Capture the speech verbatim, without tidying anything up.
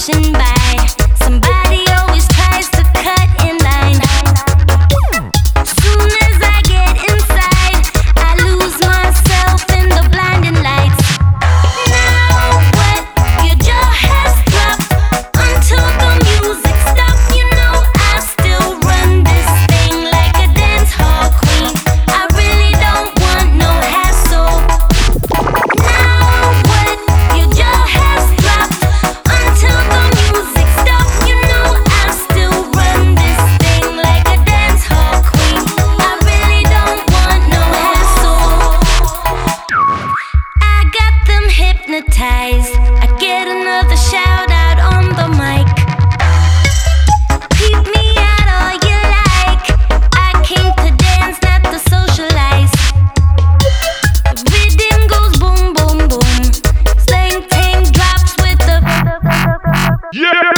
pushing by. Somebody always tries to cut in line. Soon as I get inside, I lose myself in the blinding lights. Now what? Your jaw has dropped until the music stops. You know I still run this thing like a dance hall queen. I really don't want no hassle. Now what? Your jaw has dropped until the music stops. You know I still run this thing like a dance hall queen. I really don't want no hassle. I got them hypnotized. I get another shout out on the mic. Peep me out all you like. I came to dance, not to socialize. The rhythm goes boom, boom, boom. Slang ting drops with the. Yeah!